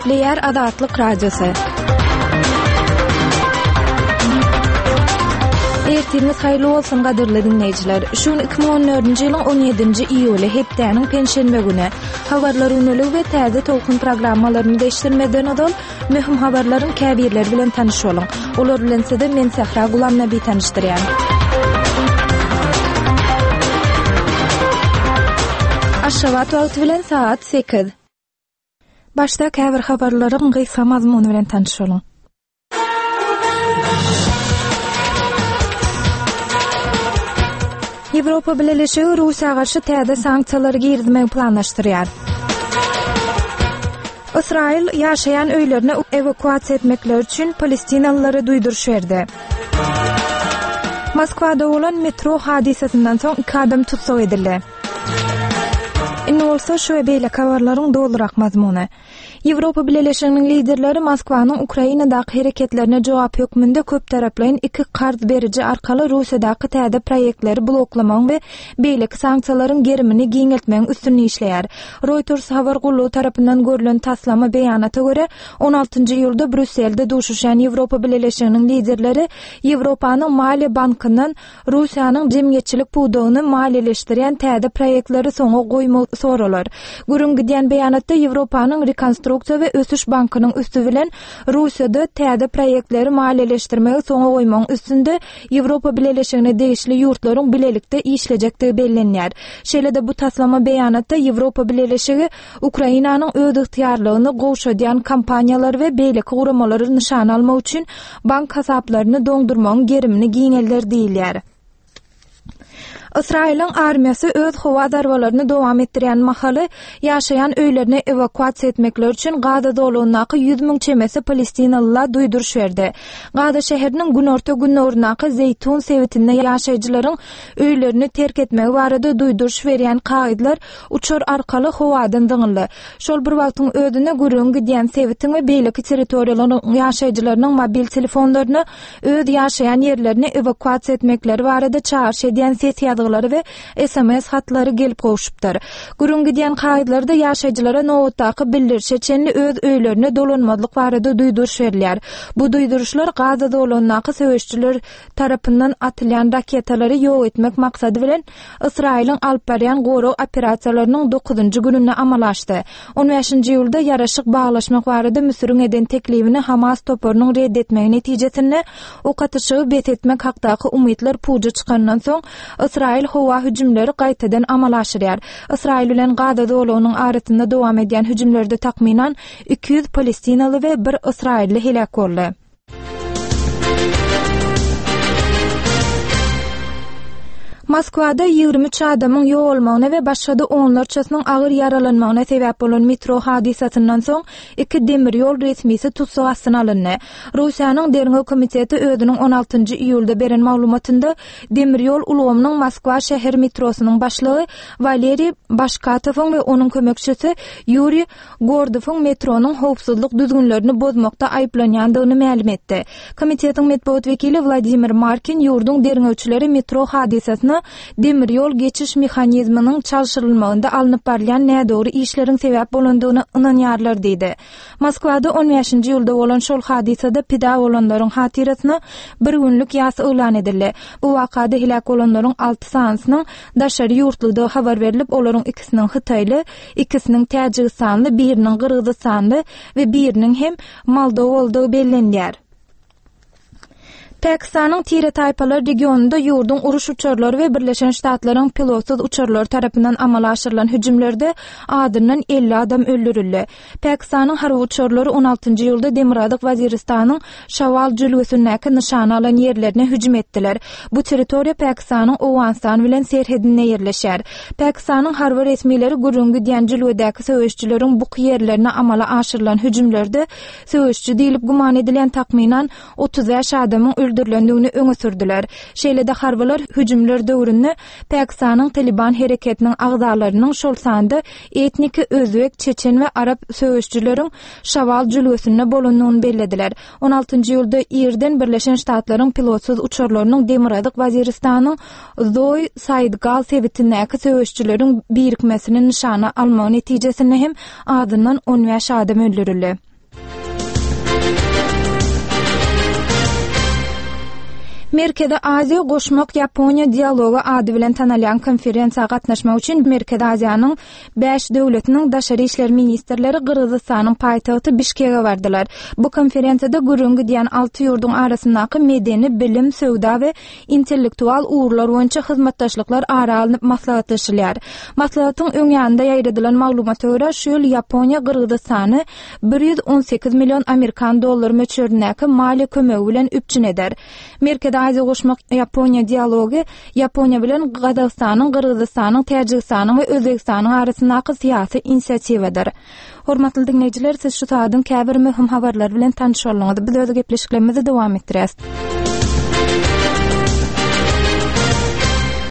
Nükleer Azatlyk Radiosu. Ertiniz hayırlı olsun gadyrly dinleyijiler. Şun 2014-nji ýylyň 17-nji iýuly hepdäniň penşenbe güni. Habarlar unulyg we täze tolkun programmalaryny değiştirmeden odal möhüm habarlaryň käbirleri bilen tanyş boluň. Olar bilen sizde men Sahra Gulam Nabi tanışdyrýan. Aşgabat wagty bilen saat 8. Başda käbir habarlaryň gysga mazmuny bilen tanyş boluň. Ýewropa Birleşigi Russiýa garşy täze sanksiýalary girdirmegi planlaşdyrýar. Israil ýaşaýan öýlerini evakuasiýa etmekler üçin Palestinalylary duýduruş berdi. Moskwada bolan metro hadisesinden soň 2 adam tutsak edildi. Indi bolsa şu beýle habarlaryň doldurak mazmuny. Ýewropa Birleşiginiň liderleri Moskwanyň Ukrainadaky hereketlerine jogap hökmünde köp taraplaýyn iki qarz beriji arkaly Russiýadaky täze proýektleri bloklamagyň we beýleki sanksiýalaryň gerimini giňeltmegiň üstünni işleýär. Reuters habar gullugy tarapyndan görülen taslama beýanata görä 16-njy ýylda Brüsselde duşuşan Ýewropa Birleşiginiň liderleri Ýewropanyň Maliýe Bankynyň Russiýanyň jemgyýetçilik puwdagyny maliýeleşdirýän täze proýektleri soňa goýmagy soralar. Gürüňki diýen beýanatda Ýewropanyň Rekonstruksiýa we Ösüş Bankynyň üstü bilen Russiýada täze proýektleri maliýeleşdirmegi soňa goýmagyň üstünde Ýewropa Birleşigine degişli ýurtlaryň bilelikde işlejekdigi bellenýär. Şeýle-de bu taslama beýanatda Ýewropa Birleşigi Ukrainanyň öz ygtyýarlygyny gowşadýan kampaniýalar we beýleki guramalary nişan almak üçin bank hasaplaryny doňdurmagyň gerimini giňeldir diýilýär. Israil'in armiyası öz hova darwalaryny dowam etdirýän mahaly ýaşaýan öýlerini evakuasiýa etmekler üçin Gaza dolugynaky 100.000 çemesi Palestinalylar duýduruş berdi. Gaza şäheriniň günorta günlerinaky Zeytun sewitinde ýaşaýjylaryň öýlerini terk etmegi barada duýduruş berýän kaýdlar uçar arkaly howadan diňildi. Şol bir wagtyň ödüne gürüňki diýen sewitin we beýleki territoriýalaryň ýaşaýjylarynyň mobil telefonlaryny öz ýaşaýan ýerlerini evakuasiýa etmekleri barada çağırş edýän ses we SMS hatlary gelip gowşupdyr. Gürüňki diýen kaýdlarda ýaşaýjylara nowatdaky bildirişe çenli öz öýlerini dolanmadlyk barada duýduruş berilýär. Bu duýduruşlar Gaza dolugynaky söwüşçiler tarapyndan atylýan raketalary ýok etmek maksady bilen Israil'in alyp barýan goraw operasiýalarynyň 9-njy gününe amalaşdy. 15-nji ýylda ýaraşyk baglaşmak barada Müsürüň eden teklifini Hamas toparynyň reddetmegi netijesinde o katyşygy betetmek hakdaky umytlar puja çykandan soň Israil howa hüjümleri gaýtadan amalaşdyrýar. Israil bilen Gaza dolugynyň arasynda dowam edýän hüjümlerde takminan 200 Palestinaly we 1 Israilli helak boldy. Moskwada 23 adamyň ýok bolmagyna we başga-da onlarçasynyň agyr yaralanmagyna sebäp bolan metro hadisesinden soň iki demir ýol resmisi tutsak astyna alyndy. Russiýanyň Derňe komiteti özüniň 16-njy iýulda beren maglumatynda demir ýol ulgamynyň Moskwa şäher metrosynyň başlygy Valeriy Başkatowyň we onuň kömekçisi Yuri Gordowyň metronyň howpsuzlyk düzgünlerini bozmakda aýplanýandygyny ma'lum etdi. Komitetiň medeniýet wekili Vladimir Markin ýurdun derňewçileri metro hadisesini demir ýol geçiş mehanizminiň çalışdyrylmagynda alınıp barýan nädogry işleriň sebäp bolandygyny ynanýarlar diýdi. Moskwada 15-nji ýylda bolan şol hadisede pida bolanlaryň hatirasyna bir günlük ýas elan edildi. Bu wakada helak bolanlaryň 6 sanysynyň daşary ýurtlyda habar berilip, olaryň ikisiniň Hytaýly, ikisiniň Täjikistanly, biriniň Kyrgyzstanly we biriniň hem Moldowa boldygy bellenýär. Pakistanyň Tire taýpalar regionunda ýurdun uruş uçarlary we Birleşen Ştatlaryň pilotsuz uçarlary tarapyndan amala aşyrylan hüjümlerde adyndan 50 adam öldürildi. Pakistanyň harby uçarlary 16-njy ýylda Demirhazyk Waziristanyň Şawal jülwesindäki nişan alan ýerlerine hüjüm etdiler. Bu territoriýa Pakistanyň Owganistan bilen serhedinde ýerleşýär. Pakistanyň harby resmileri gürüňki diýen jülwedäki söwüşçileriň bu ýerlerine amala aşyrylan hüjümlerde söwüşçi diýilip guman edilen takminan 30 ýaş adamyň öldürilendigini öňe sürdiler. Şeýle-de harbylar hüjümler döwründe Pakistanyň Taliban hereketiniň agzalarynyň şol sanda etniki özbek, çeçen we arap söwüşçüleriň Şawal jülwesinde bolandygyny bellediler. 16-njy ýylda ýerden Birleşen Ştatlaryň pilotsuz uçarlarynyň Demirhazyk Waziristanyň Zoy Saidgal sewitindäki söwüşçüleriň birikmesini nişana almagy netijesinde hem adyndan 10 ýaş adam öldürildi. Merkezi Aziya Goşmak Yaponiya dialogu ady bilen tanalýan konferensiýa gatnaşmak üçin Merkezi Aziýanyň 5 döwletiniň daşary işler ministrleri Gyrgyzstanyň paýtagty Bişkekge bardylar. Bu konferensiýada gürüňki diýen 6 ýurdun arasyndaky medeni, bilim, söwda we intellektual uğurlar boýunça hyzmatdaşlyklar aralanyp maslahatlaşylýar. Maslahatyň öň ýanynda ýaýradylan maglumata görä şu ýyl Yaponiya Gyrgyzstany 118 million Amerikan dollary möçürdäki mali kömegi bilen üpçün eder. Merkezi Aziya Goşmak Yaponiya dialogu Yaponiya bilen Gazakstanyň, Gyrgyzstanyň, Täjikistanyň we Özbekistanyň arasyndaky syýasy inisiatiwadyr. Hormatly dinleýijiler, siz şu saatdan käbir möhüm habarlar bilen tanış bolýaňyz. Biz öz gepleşiklerimizi dowam etdirýäs.